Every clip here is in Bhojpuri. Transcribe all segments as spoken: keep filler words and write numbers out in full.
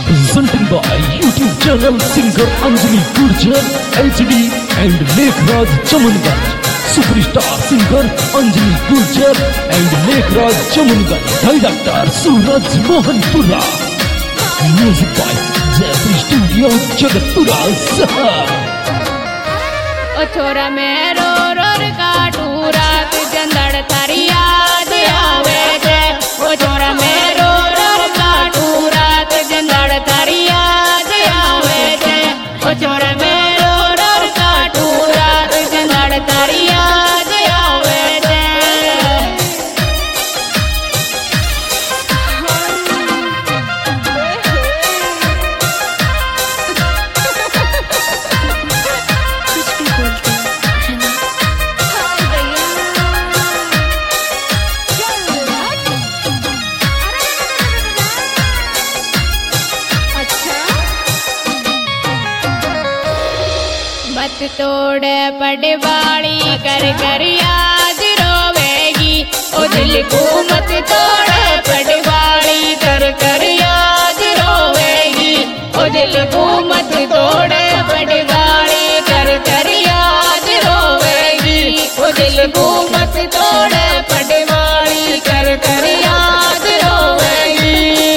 presenting by YouTube channel singer Anjali Gurjar H D and Lekhraj Chamangarh. Superstar singer Anjali Gurjar and Lekhraj Chamangarh. Director Suraj Mohanpura. Music by Jeffrey Studio Jagatpura Sahar. ओ छोरा मैं रो रो काटू रात जंदड़ थारी याद आवे छे। ओ छोरा मैं रो रो काटू रात जंदड़ थारी याद आवे छे। ओ छोरा मैं रो रो काटू रात जंदड़ थारी याद आवे छे। मत तोड़े पड़वाड़ी कर कर याद रोवेगी। ओ दिल को मत तोड़े पड़वाड़ी कर कर याद रोवेगी। ओ दिल को मत तोड़े पड़वाड़ी कर कर याद रोवेगी। ओ दिल को मत तोड़े पड़वाड़ी कर कर याद रोवेगी।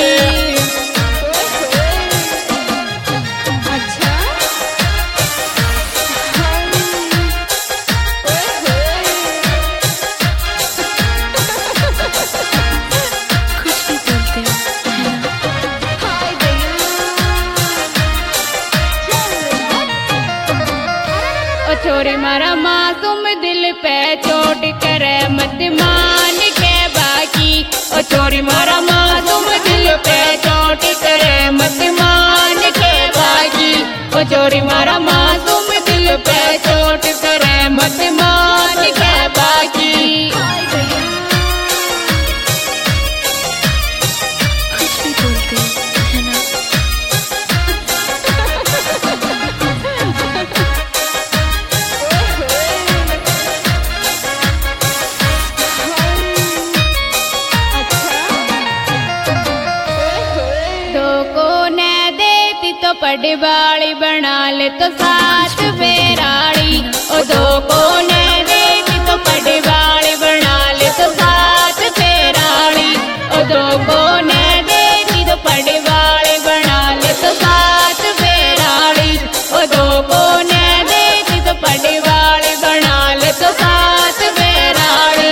छोरी मारा मासूम दिल पे चोट करे मत मान के बाकी। ओ छोरी मारा मासूम दिल पे चोट करे मत मान के बाकी। ओ छोरी मारा मासूम दिल पे चोट करे मत मान के बाकी। पड़वाड़ी बना ले तो साथ बेराड़ी। ओ दो को ने देती तो पड़वाड़ी बना ले तो साथ बेराड़ी। ओ दो को ने देती तो पड़वाड़ी बना ले तो साथ बेराड़ी। ओ दो को ने देती तो पड़वाड़ी बना ले तो साथ बेराड़ी।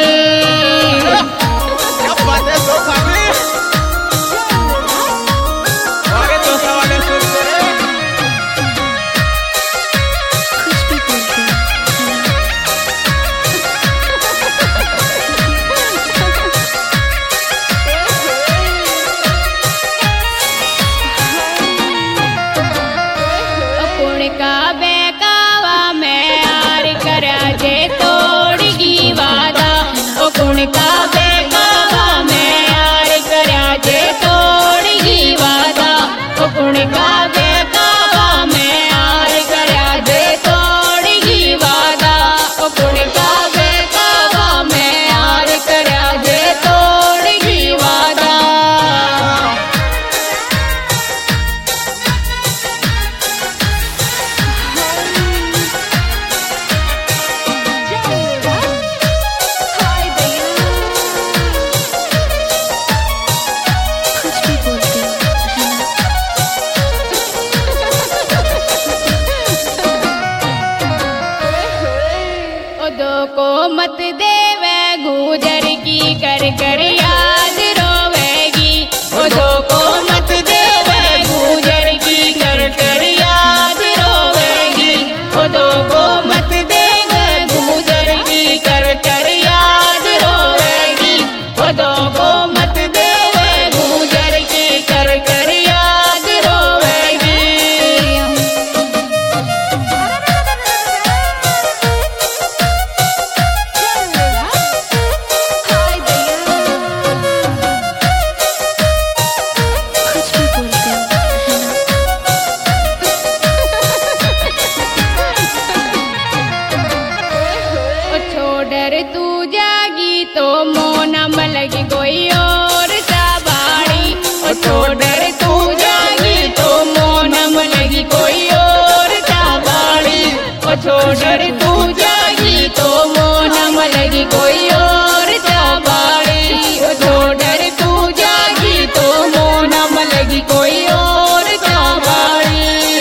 छोड़ तू जागी तो मोनम लगी कोई और चाबाड़ी। ओ छोड़ तू जागी तो मोनम लगी कोई और चाबाड़ी।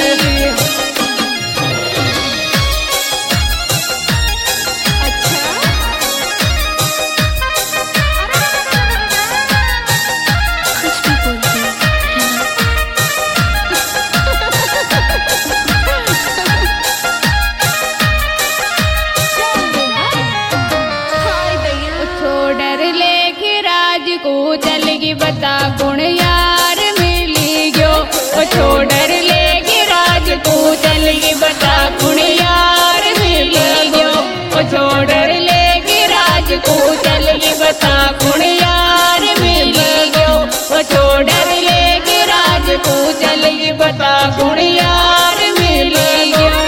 को चलगी बता गुण यार मिली गयो। ओ छोड़र लेगी राज को चलगी बता गुण यार मिली गयो। ओ छोड़र लेगी राज को चलगी बता गुण यार मिली गयो। ओ छोड़र लेगी राज को चलगी बता गुण यार मिली गयो।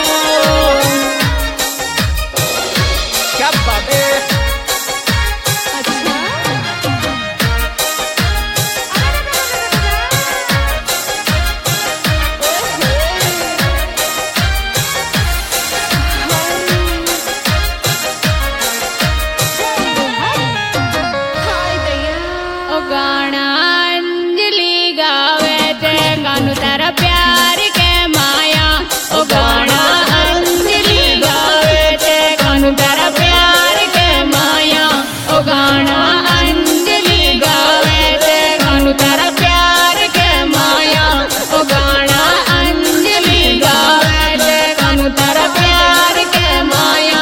क्या बात है। गाना अंजलि गावे ते कानू तारा प्यार के माया। ओ गाना अंजलि गावे ते कानू तारा प्यार के माया। ओ गाना अंजलि गावे ते कानू तारा प्यार के माया। ओ गाना अंजलि गावे ते कानू तारा प्यार के माया।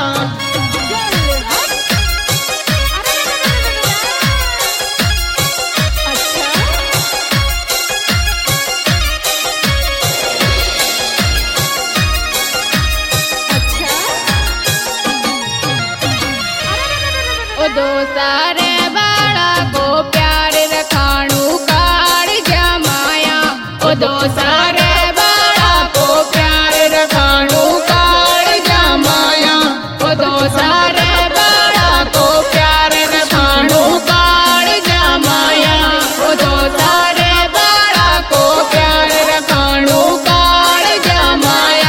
ओ दो सारे बाड़ा को प्यार रखाणू कार जमाया। ओ दो सारे बाड़ा को प्यार रखाणू कार जमाया। ओ दो सारे बाड़ा को प्यार रखाणू कार जमाया। ओ दो सारे बाड़ा को प्यार रखाणू कार जमाया।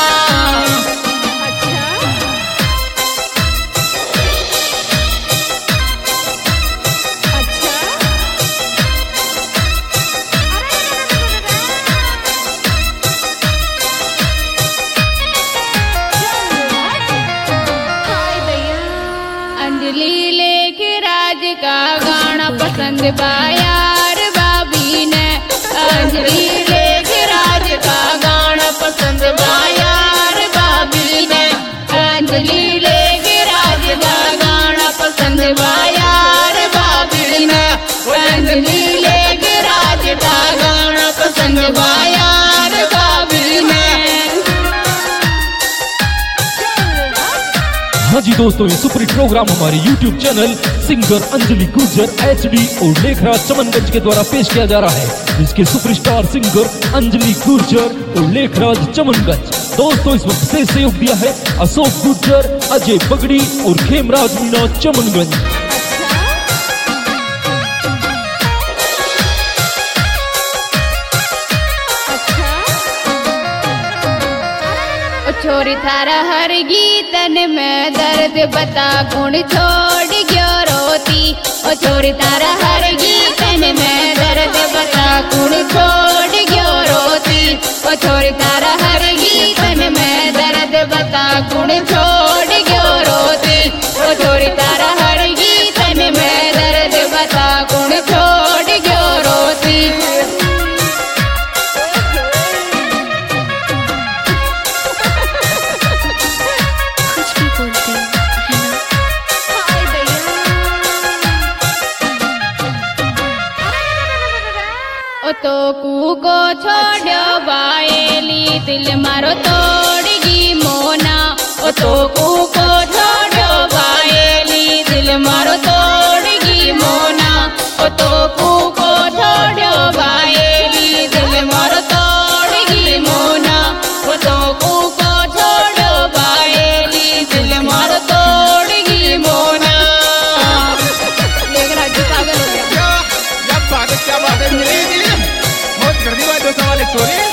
अंजलि लेके राज का गाना पसंद बायार बाबी ने। अंजलि लेके राज का गाना पसंद बायार बाबी ने। अंजलि लेके राज का गाना पसंद बायार बाबी ने। अंजलि लेके राज का गाना पसंद बायार बाबी ने। हाँ जी दोस्तों, ये सुपर हिट प्रोग्राम हमारे YouTube channel singer Anjali Gurjar HD और लेखराज चमनगंज के द्वारा पेश किया जा रहा है, जिसके सुपरस्टार सिंगर अंजलि गुर्जर और लेखराज चमनगंज। दोस्तों, इस वक्त से सहयोग दिया है अशोक गुर्जर, अजय बगड़ी और खेमराज मीना चमनगंज। छोरी थारा हर गीतन में दर्द बता गुण छोड़ गयो रोती। ओ छोरी तारा हर गीतन में दर्द बता गुण छोड़ गयो रोती। ओ छोरी तारा हर गीतन में दर्द बता गुण छोड़ गयो रोती। ओ छोरी तारा हर गीतन में दर्द बता गुण छोड़ गयो रोती। ओ तो कू को छोड़ो बाएली दिल मारो तोड़गी मोना। ओ तो कू को छोड़ो बाएली दिल मारो तोड़गी मोना। ओ तो कू को छोड़ो बाएली दिल मारो तोड़गी मोना। ओ तो कू को छोड़ो बाएली दिल मारो तोड़गी मोना। लेकिन आज पागल हो गया। क्या क्या बात है, क्या बात है, मिली मिली बहुत गर्दी बात है। सवाल एक चोरी